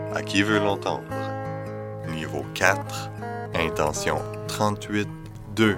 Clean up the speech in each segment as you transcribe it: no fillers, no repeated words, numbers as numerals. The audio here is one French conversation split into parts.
À qui veut l'entendre? Niveau 4, intention 38-2.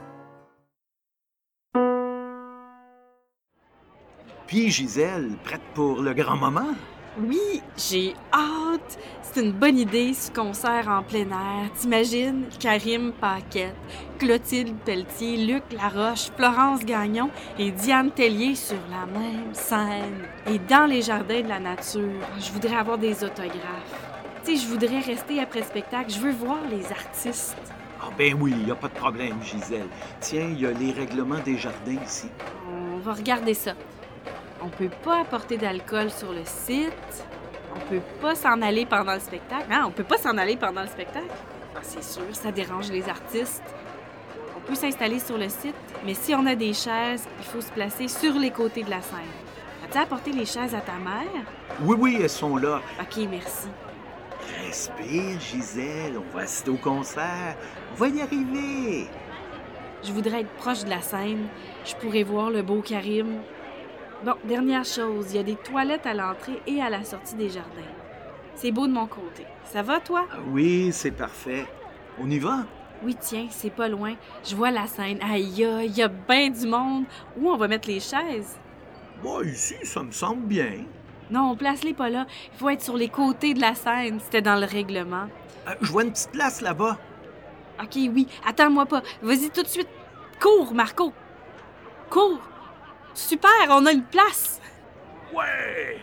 Puis, Gisèle, prête pour le grand moment? Oui, j'ai hâte. C'est une bonne idée, ce concert en plein air. T'imagines? Karim Paquette, Clotilde Pelletier, Luc Laroche, Florence Gagnon et Diane Tellier sur la même scène. Et dans les jardins de la nature, je voudrais avoir des autographes. Tu sais, je voudrais rester après le spectacle. Je veux voir les artistes. Ah ben oui, y a pas de problème, Gisèle. Tiens, il y a les règlements des jardins ici. On va regarder ça. On peut pas apporter d'alcool sur le site. On peut pas s'en aller pendant le spectacle. On peut pas s'en aller pendant le spectacle. C'est sûr, ça dérange les artistes. On peut s'installer sur le site, mais si on a des chaises, il faut se placer sur les côtés de la scène. As-tu apporté les chaises à ta mère? Oui, elles sont là. OK, merci. Respire, Gisèle, on va assister au concert. On va y arriver. Je voudrais être proche de la scène. Je pourrais voir le beau Karim. Bon, dernière chose, il y a des toilettes à l'entrée et à la sortie des jardins. C'est beau de mon côté. Ça va, toi? Oui, c'est parfait. On y va? Oui, tiens, c'est pas loin. Je vois la scène. Aïe, aïe, il y a bien du monde. Où on va mettre les chaises? Moi, ici, ça me semble bien. Non, place-les pas là. Il faut être sur les côtés de la scène. C'était dans le règlement. Je vois une petite place là-bas. OK, oui. Attends-moi pas. Vas-y tout de suite. Cours, Marco. Cours. Super, on a une place. Ouais!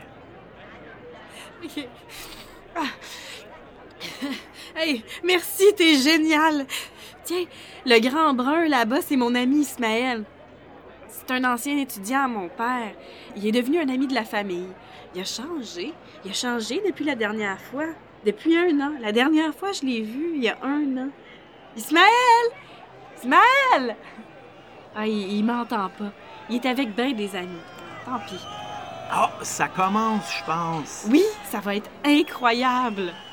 Hey, merci, t'es génial. Tiens, le grand brun là-bas, c'est mon ami Ismaël. C'est un ancien étudiant à mon père. Il est devenu un ami de la famille. Il a changé. Il a changé depuis la dernière fois. Depuis 1 an. La dernière fois, je l'ai vu il y a 1 an. Ismaël! Ismaël! Ah, il m'entend pas. Il est avec ben des amis. Tant pis. Ah, ça commence, je pense. Oui, ça va être incroyable.